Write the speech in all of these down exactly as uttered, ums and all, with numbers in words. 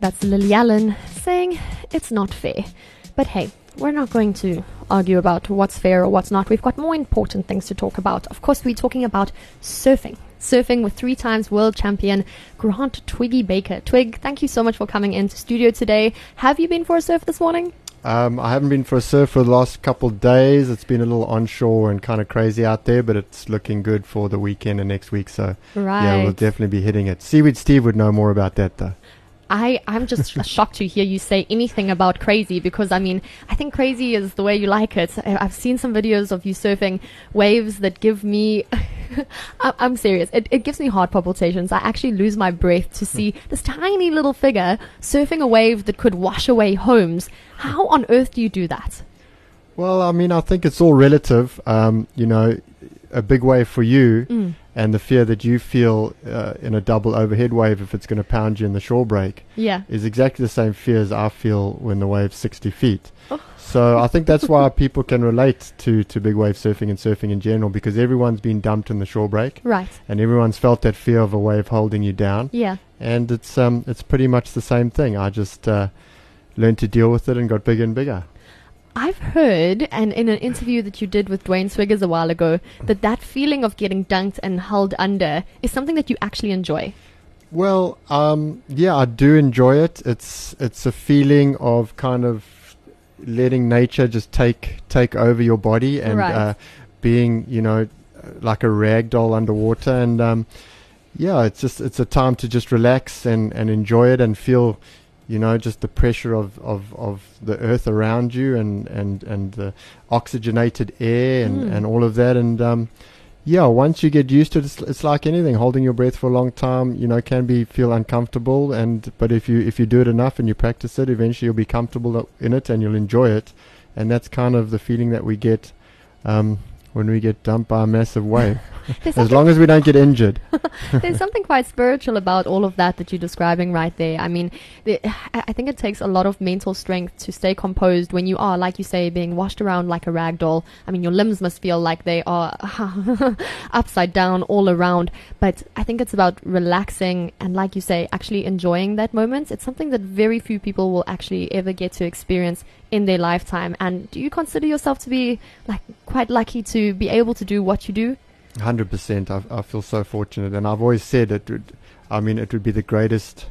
That's Lily Allen saying it's not fair. But hey, we're not going to argue about what's fair or what's not. We've got more important things to talk about. Of course, we're talking about surfing. Surfing with three times world champion Grant Twiggy Baker. Twig, thank you so much for coming into studio today. Have you been for a surf this morning? Um, I haven't been for a surf for the last couple of days. It's been a little onshore and kind of crazy out there, but it's looking good for the weekend and next week. So right. yeah, we'll definitely be hitting it. Seaweed Steve would know more about that though. I, I'm just shocked to hear you say anything about crazy because, I mean, I think crazy is the way you like it. I- I've seen some videos of you surfing waves that give me... I- I'm serious. It, it gives me heart palpitations. I actually lose my breath to see this tiny little figure surfing a wave that could wash away homes. How on earth do you do that? Well, I mean, I think it's all relative. Um, you know, a big wave for you Mm. and the fear that you feel uh, in a double overhead wave if it's going to pound you in the shore break Yeah. is exactly the same fear as I feel when the wave's sixty feet. Oh. So I think that's why people can relate to, to big wave surfing and surfing in general, because everyone's been dumped in the shore break Right. and everyone's felt that fear of a wave holding you down. Yeah. And it's um it's pretty much the same thing. I just uh, learned to deal with it and got bigger and bigger. I've heard, and in an interview that you did with Dwayne Swiggers a while ago, that that feeling of getting dunked and held under is something that you actually enjoy. Well, um, yeah, I do enjoy it. It's it's a feeling of kind of letting nature just take take over your body and Right. uh, being, you know, like a rag doll underwater. And um, yeah, it's just it's a time to just relax and, and enjoy it and feel, you know, just the pressure of, of, of the earth around you and, and, and the oxygenated air and, Mm. and all of that. And um, yeah, once you get used to it, it's, it's like anything. Holding your breath for a long time, you know, can be feel uncomfortable. And but if you if you do it enough and you practice it, eventually you'll be comfortable in it and you'll enjoy it. And that's kind of the feeling that we get um, when we get dumped by a massive wave. There's As long as we don't get injured. There's something quite spiritual about all of that that you're describing right there. I mean, the, I I think it takes a lot of mental strength to stay composed when you are, like you say, being washed around like a rag doll. I mean, your limbs must feel like they are upside down all around. But I think it's about relaxing and, like you say, actually enjoying that moment. It's something that very few people will actually ever get to experience in their lifetime. And do you consider yourself to be like quite lucky to be able to do what you do? one hundred percent. I, I feel so fortunate, and I've always said it would, I mean, it would be the greatest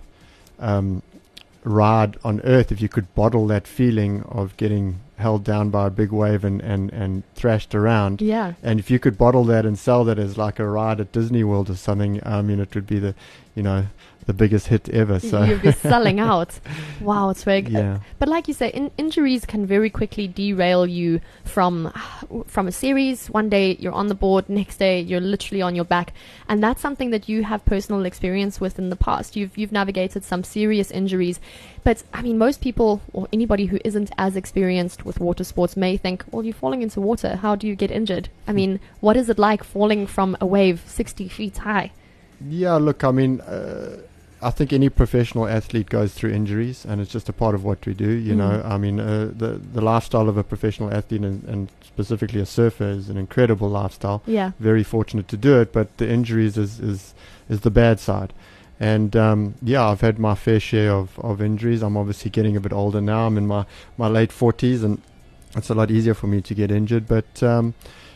um, ride on earth if you could bottle that feeling of getting held down by a big wave and, and, and thrashed around. Yeah. And if you could bottle that and sell that as like a ride at Disney World or something, I mean, it would be the, you know, the biggest hit ever. So You'll be selling out. Wow, Twig. yeah. But like you say, in- injuries can very quickly derail you from from a series. One day you're on the board, next day you're literally on your back, and that's something that you have personal experience with in the past. You've you've navigated some serious injuries, but I mean, most people or anybody who isn't as experienced with water sports may think, well, you're falling into water. How do you get injured? I mean, what is it like falling from a wave sixty feet high? Yeah, look, I mean, uh, I think any professional athlete goes through injuries, and it's just a part of what we do. You Mm. know, I mean, uh, the the lifestyle of a professional athlete and, and specifically a surfer is an incredible lifestyle. Yeah. Very fortunate to do it, but the injuries is is, is the bad side. And um, yeah, I've had my fair share of, of injuries. I'm obviously getting a bit older now. I'm in my, my late forties, and it's a lot easier for me to get injured. But um,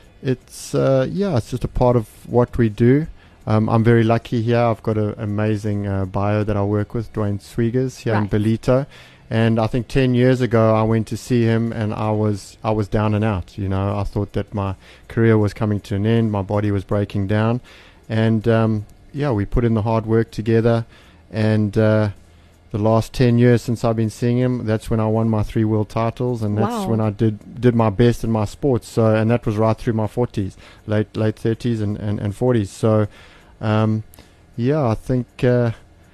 it's uh, yeah, it's just a part of what we do. Um, I'm very lucky here. I've got an amazing uh, bio that I work with, Dwayne Swiggers here in Right. Ballito. And I think ten years ago I went to see him, and I was I was down and out. You know, I thought that my career was coming to an end. My body was breaking down, and um, yeah, we put in the hard work together. And uh, the last ten years since I've been seeing him, that's when I won my three world titles, and that's Wow. when I did did my best in my sports. So, and that was right through my forties, late late thirties and, and, and forties. So, um, yeah, I think uh,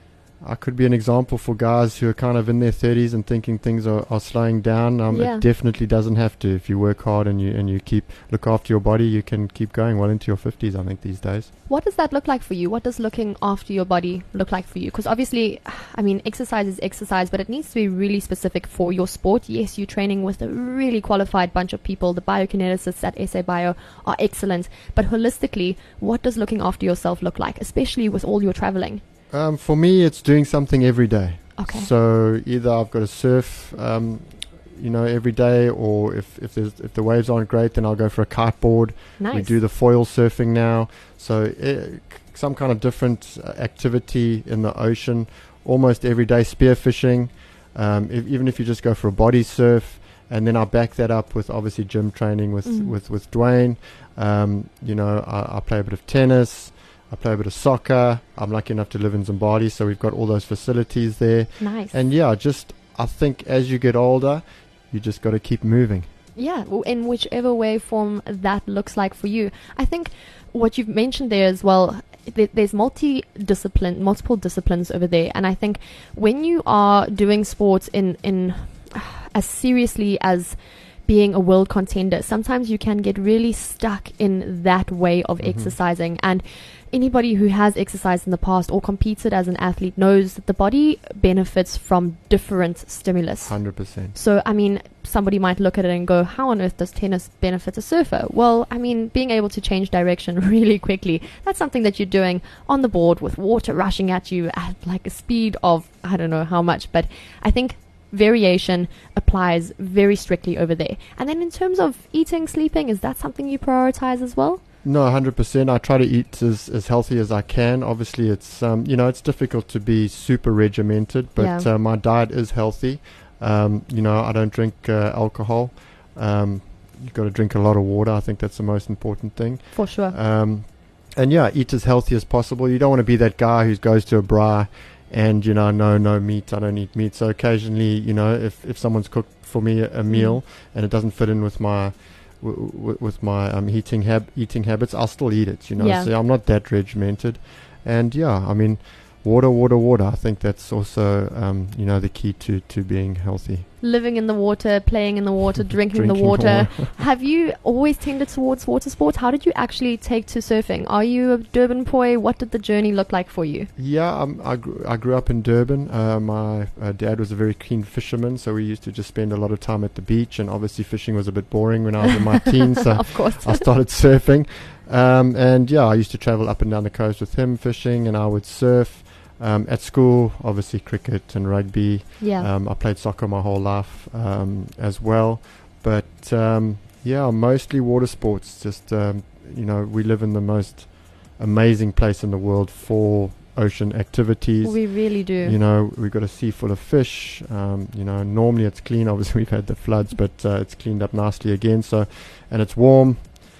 I could be an example for guys who are kind of in their thirties and thinking things are, are slowing down. Um, Yeah. It definitely doesn't have to. If you work hard and you and you keep look after your body, you can keep going well into your fifties, I think, these days. What does that look like for you? What does looking after your body look like for you? Because obviously, I mean, exercise is exercise, but it needs to be really specific for your sport. Yes, you're training with a really qualified bunch of people. The biokineticists at S A Bio are excellent. But holistically, what does looking after yourself look like, especially with all your traveling? Um, for me, it's doing something every day. Okay. So either I've got to surf, um, you know, every day, or if if there's if the waves aren't great, then I'll go for a kiteboard. Nice. We do the foil surfing now, so uh, some kind of different uh, activity in the ocean almost every day. Spearfishing, um, if, even if you just go for a body surf, and then I back that up with obviously gym training with Mm. with with Dwayne. Um, you know, I, I play a bit of tennis. I play a bit of soccer. I'm lucky enough to live in Zimbabwe, so we've got all those facilities there. Nice. And yeah, just I think as you get older, you just got to keep moving. Yeah, w- in whichever way form that looks like for you. I think what you've mentioned there as well, th- there's multi-discipline, multiple disciplines over there, and I think when you are doing sports in in uh, as seriously as being a world contender, sometimes you can get really stuck in that way of Mhm. exercising. And anybody who has exercised in the past or competed as an athlete knows that the body benefits from different stimulus. one hundred percent. So, I mean, somebody might look at it and go, how on earth does tennis benefit a surfer? Well, I mean, being able to change direction really quickly, that's something that you're doing on the board with water rushing at you at like a speed of, I don't know how much, but I think variation applies very strictly over there. And then in terms of eating, sleeping, is that something you prioritize as well? No, one hundred percent. I try to eat as, as healthy as I can. Obviously, it's um, you know it's difficult to be super regimented, but Yeah. uh, my diet is healthy. Um, you know, I don't drink uh, alcohol. Um, you've got to drink a lot of water. I think that's the most important thing. For sure. Um, and yeah, eat as healthy as possible. You don't want to be that guy who goes to a braai and, you know, no, no meat, I don't eat meat. So occasionally, you know, if, if someone's cooked for me a, a meal and it doesn't fit in with my w- w- with my um, eating hab- eating habits, I'll still eat it, you know. Yeah. So I'm not that regimented. And yeah, I mean, water, water, water. I think that's also, um, you know, the key to, to being healthy. Living in the water, playing in the water, drinking, the Drinking water. Have you always tended towards water sports? How did you actually take to surfing? Are you a Durban boy? What did the journey look like for you? Yeah, um, I, gr- I grew up in Durban. Uh, my uh, dad was a very keen fisherman, so we used to just spend a lot of time at the beach, and obviously fishing was a bit boring when I was in my teens, so Of course. I started surfing. Um, and yeah, I used to travel up and down the coast with him fishing, and I would surf. Um, at school, obviously cricket and rugby. Yeah. Um, I played soccer my whole life um, as well. But um, yeah, mostly water sports. Just, um, you know, we live in the most amazing place in the world for ocean activities. we really do. You know, we've got a sea full of fish. Um, you know, normally it's clean. Obviously, we've had the floods, but uh, it's cleaned up nicely again. So, and it's warm.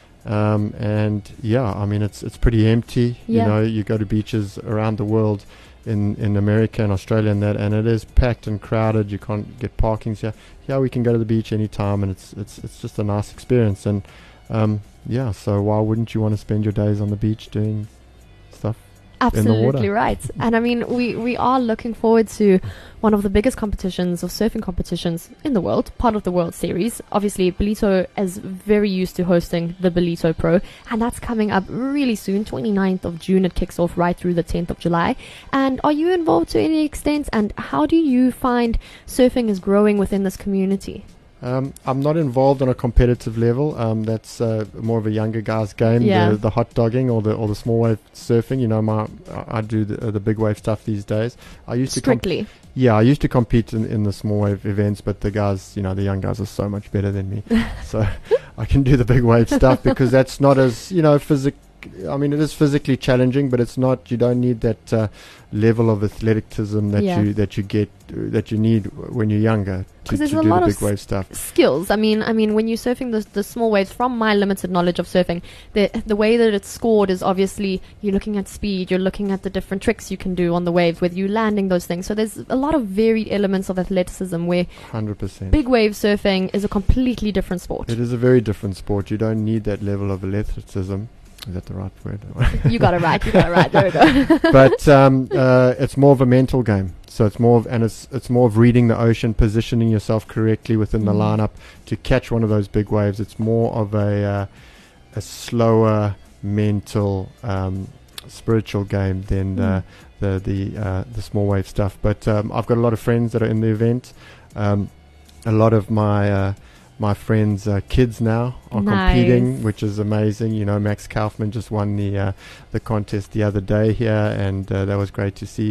Um, and yeah, I mean, it's it's pretty empty. Yeah. You know, you go to beaches around the world, in, in America and Australia and that, and it is packed and crowded. You can't get parkings here. Yeah, we can go to the beach anytime, and it's it's it's just a nice experience. And um, yeah, so why wouldn't you want to spend your days on the beach doing stuff? Absolutely water. right. And I mean, we, we are looking forward to one of the biggest competitions of surfing competitions in the world, part of the World Series. Obviously, Ballito is very used to hosting the Ballito Pro, and that's coming up really soon, twenty-ninth of June. It kicks off right through the tenth of July. And are you involved to any extent, and how do you find surfing is growing within this community? Um, I'm not involved on a competitive level. Um, that's uh, more of a younger guy's game. Yeah. The, the hot dogging or the or the small wave surfing. You know, my I I do the, uh, the big wave stuff these days. I used to comp- Strictly. yeah, I used to compete in, in the small wave events, but the guys, you know, the young guys are so much better than me. So I can do the big wave stuff because that's not as, you know, physic. I mean, it is physically challenging, but it's not. You don't need that uh, level of athleticism that Yeah. you that you get uh, that you need when you're younger to, 'Cause there's to a do lot the of big wave stuff. Skills. I mean, I mean, when you're surfing the the small waves, from my limited knowledge of surfing, the the way that it's scored is obviously you're looking at speed, you're looking at the different tricks you can do on the waves, whether you're landing those things. So there's a lot of varied elements of athleticism where one hundred percent. big wave surfing is a completely different sport. It is a very different sport. You don't need that level of athleticism. Is that the right word? You got it right. You got it right. There we go. But um, uh, it's more of a mental game. So it's more of, and it's it's more of reading the ocean, positioning yourself correctly within the Mm. lineup to catch one of those big waves. It's more of a uh, a slower mental, um, spiritual game than Mm. uh, the the uh, the small wave stuff. But um, I've got a lot of friends that are in the event. Um, a lot of my uh, my friends' uh, kids now are Nice. competing, which is amazing. You know, Max Kaufman just won the uh, the contest the other day here, and uh, that was great to see.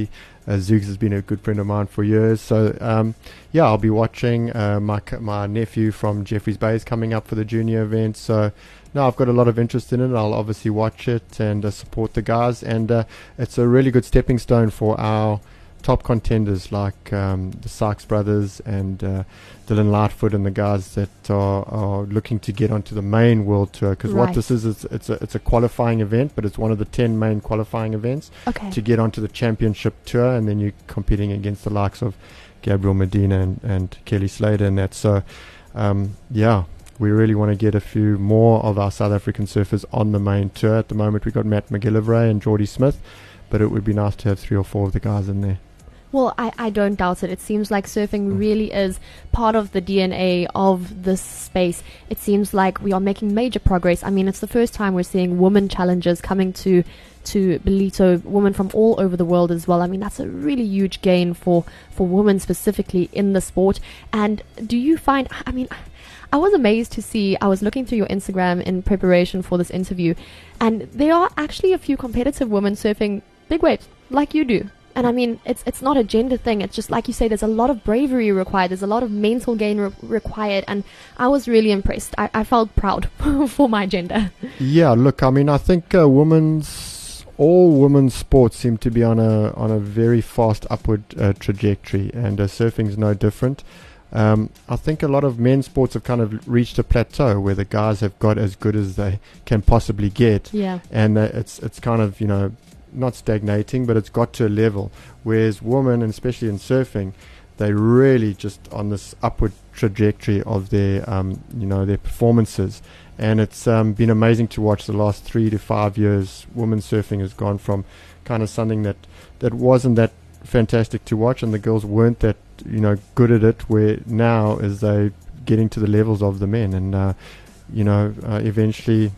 Uh, Zoogs has been a good friend of mine for years. So, um, yeah, I'll be watching. Uh, my c- my nephew from Jeffreys Bay is coming up for the junior event. So, no, I've got a lot of interest in it. I'll obviously watch it and uh, support the guys. And uh, it's a really good stepping stone for our top contenders like um, the Sykes brothers and uh, Dylan Lightfoot and the guys that are, are looking to get onto the main world tour. Because Right. what this is, it's, it's, a, it's a qualifying event, but it's one of the ten main qualifying events Okay. to get onto the championship tour, and then you're competing against the likes of Gabriel Medina and, and Kelly Slater and that. So, um, yeah, we really want to get a few more of our South African surfers on the main tour. At the moment, we've got Matt McGillivray and Geordie Smith, but it would be nice to have three or four of the guys in there. Well, I, I don't doubt it. It seems like surfing Mm. really is part of the D N A of this space. It seems like we are making major progress. I mean, it's the first time we're seeing women challengers coming to to Ballito, women from all over the world as well. I mean, that's a really huge gain for, for women specifically in the sport. And do you find, I mean, I was amazed to see, I was looking through your Instagram in preparation for this interview, and there are actually a few competitive women surfing big waves like you do. And I mean, it's it's not a gender thing. It's just like you say, there's a lot of bravery required. There's a lot of mental gain re- required. And I was really impressed. I, I felt proud for my gender. Yeah, look, I mean, I think uh, women's, all women's sports seem to be on a on a very fast upward uh, trajectory, and uh, surfing's no different. Um, I think a lot of men's sports have kind of reached a plateau where the guys have got as good as they can possibly get, Yeah. and uh, it's it's kind of, you know, not stagnating, but it's got to a level. Whereas women, and especially in surfing, they really just on this upward trajectory of their, um, you know, their performances. And it's um, been amazing to watch the last three to five years. Women's surfing has gone from kind of something that, that wasn't that fantastic to watch, and the girls weren't that, you know, good at it, where now is they getting to the levels of the men. And, uh, you know, uh, eventually,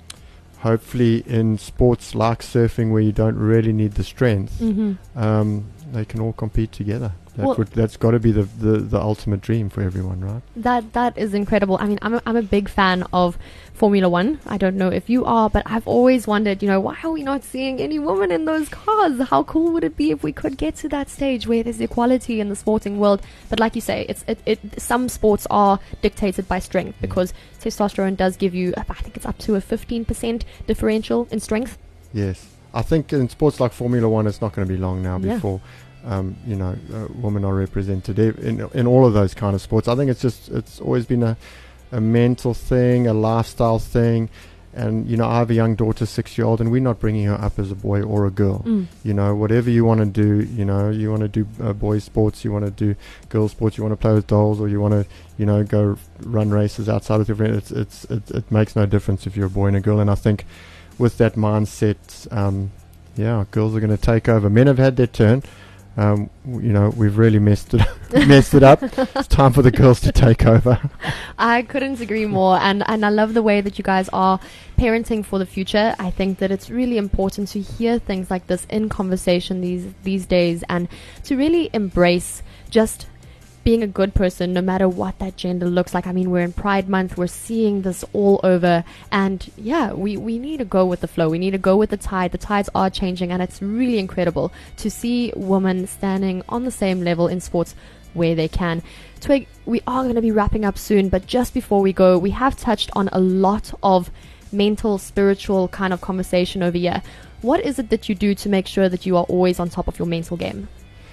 hopefully in sports like surfing where you don't really need the strength, Mm-hmm. um, they can all compete together. That Well- would, that's got to be the, the, the ultimate dream for everyone, right? That that is incredible. I mean, I'm a, I'm a big fan of Formula One. I don't know if you are, but I've always wondered, you know, why are we not seeing any women in those cars? How cool would it be if we could get to that stage where there's equality in the sporting world? But like you say, it's it, it some sports are dictated by strength, because testosterone does give you, I think it's up to a fifteen percent differential in strength. Yes. I think in sports like Formula One, it's not going to be long now Yeah. before, um, you know, uh, women are represented ev- in in all of those kind of sports. I think it's just, it's always been a, a mental thing, a lifestyle thing. And, you know, I have a young daughter, six-year-old, and we're not bringing her up as a boy or a girl. Mm. You know, whatever you want to do, you know, you want to do uh, boys sports, you want to do girls sports, you want to play with dolls, or you want to, you know, go run races outside of the event. It's, it's, it, it makes no difference if you're a boy and a girl. And I think with that mindset, um, yeah, girls are going to take over. Men have had their turn. Um, w- you know, we've really messed it messed it up. It's time for the girls to take over. I couldn't agree more, and, and I love the way that you guys are parenting for the future. I think that it's really important to hear things like this in conversation these these days, and to really embrace just being a good person, no matter what that gender looks like. I mean, we're in Pride Month, we're seeing this all over, and yeah, we, we need to go with the flow. We need to go with the tide. The tides are changing, and it's really incredible to see women standing on the same level in sports where they can. Twig, we are going to be wrapping up soon, but just before we go, we have touched on a lot of mental, spiritual kind of conversation over here. What is it that you do to make sure that you are always on top of your mental game?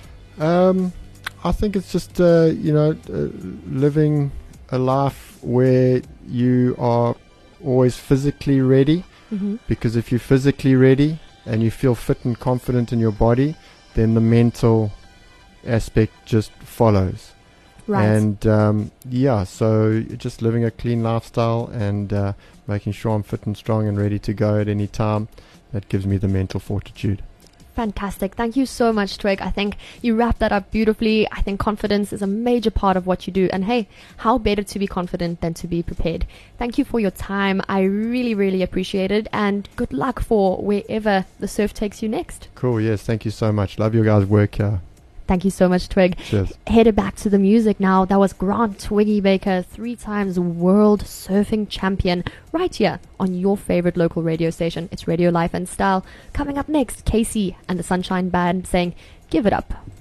Um, I think it's just, uh, you know, uh, living a life where you are always physically ready, Mm-hmm. because if you're physically ready and you feel fit and confident in your body, then the mental aspect just follows. Right. And um, yeah, so just living a clean lifestyle and uh, making sure I'm fit and strong and ready to go at any time, that gives me the mental fortitude. Fantastic. Thank you so much, Twig. I think you wrapped that up beautifully. I think confidence is a major part of what you do. And hey, how better to be confident than to be prepared? Thank you for your time. I really, really appreciate it. And good luck for wherever the surf takes you next. Cool, yes, thank you so much. Love your guys' work here. Thank you so much, Twig. Cheers. Headed back to the music now. That was Grant Twiggy Baker, three times world surfing champion, right here on your favorite local radio station. It's Radio Life and Style. Coming up next, Casey and the Sunshine Band saying, Give it up.